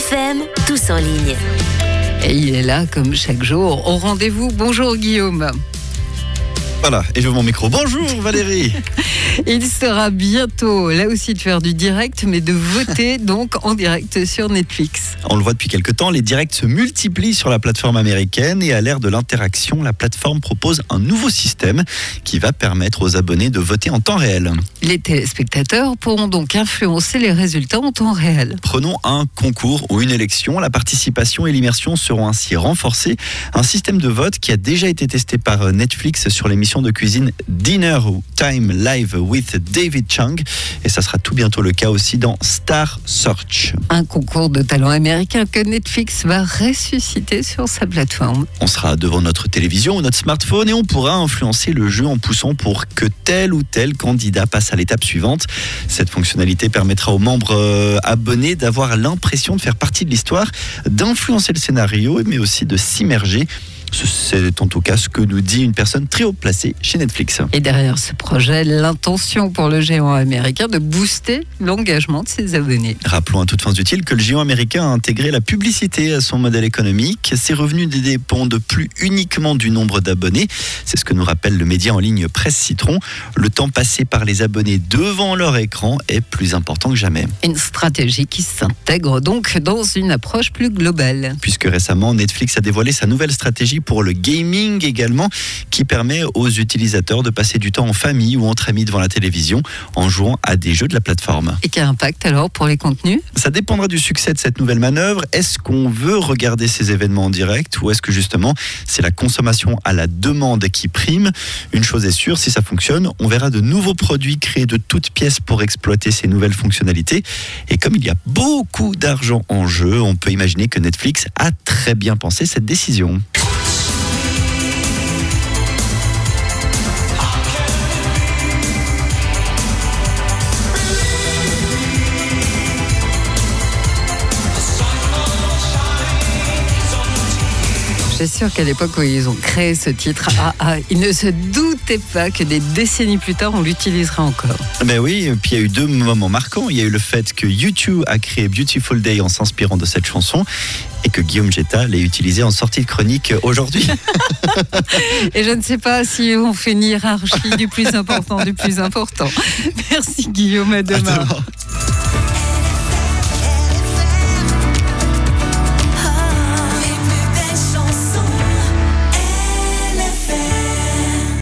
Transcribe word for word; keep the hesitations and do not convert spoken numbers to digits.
F M, tous en ligne. Et il est là, comme chaque jour, au rendez-vous. Bonjour Guillaume. Voilà, et j'ouvre mon micro. Bonjour Valérie. Il sera bientôt, là aussi, de faire du direct, mais de voter donc en direct sur Netflix. On le voit depuis quelques temps, les directs se multiplient sur la plateforme américaine et à l'ère de l'interaction, la plateforme propose un nouveau système qui va permettre aux abonnés de voter en temps réel. Les téléspectateurs pourront donc influencer les résultats en temps réel. Prenons un concours ou une élection, la participation et l'immersion seront ainsi renforcées. Un système de vote qui a déjà été testé par Netflix sur l'émission de cuisine Dinner Time Live with David Chang et ça sera tout bientôt le cas aussi dans Star Search. Un concours de talent américain que Netflix va ressusciter sur sa plateforme. On sera devant notre télévision ou notre smartphone et on pourra influencer le jeu en poussant pour que tel ou tel candidat passe à l'étape suivante. Cette fonctionnalité permettra aux membres euh, abonnés d'avoir l'impression de faire partie de l'histoire, d'influencer le scénario mais aussi de s'immerger. C'est en tout cas ce que nous dit une personne très haut placée chez Netflix. Et derrière ce projet, l'intention pour le géant américain de booster l'engagement de ses abonnés. Rappelons à toutes fins utiles que le géant américain a intégré la publicité à son modèle économique. Ses revenus ne dépendent plus uniquement du nombre d'abonnés. C'est ce que nous rappelle le média en ligne Presse Citron. Le temps passé par les abonnés devant leur écran est plus important que jamais. Une stratégie qui s'intègre donc dans une approche plus globale. Puisque récemment, Netflix a dévoilé sa nouvelle stratégie pour le gaming également, qui permet aux utilisateurs de passer du temps en famille ou entre amis devant la télévision en jouant à des jeux de la plateforme. Et quel impact alors pour les contenus ? Ça dépendra du succès de cette nouvelle manœuvre. Est-ce qu'on veut regarder ces événements en direct ou est-ce que justement c'est la consommation à la demande qui prime ? Une chose est sûre, si ça fonctionne, on verra de nouveaux produits créés de toutes pièces pour exploiter ces nouvelles fonctionnalités. Et comme il y a beaucoup d'argent en jeu, on peut imaginer que Netflix a très bien pensé cette décision. Je suis sûre qu'à l'époque où ils ont créé ce titre, ah, ah, ils ne se doutaient pas que des décennies plus tard, on l'utilisera encore. Ben oui, et puis il y a eu deux moments marquants. Il y a eu le fait que U deux a créé Beautiful Day en s'inspirant de cette chanson et que Guillaume Jetta l'ait utilisé en sortie de chronique aujourd'hui. Et je ne sais pas si on fait une hiérarchie du plus important du plus important. Merci Guillaume, à demain. À demain.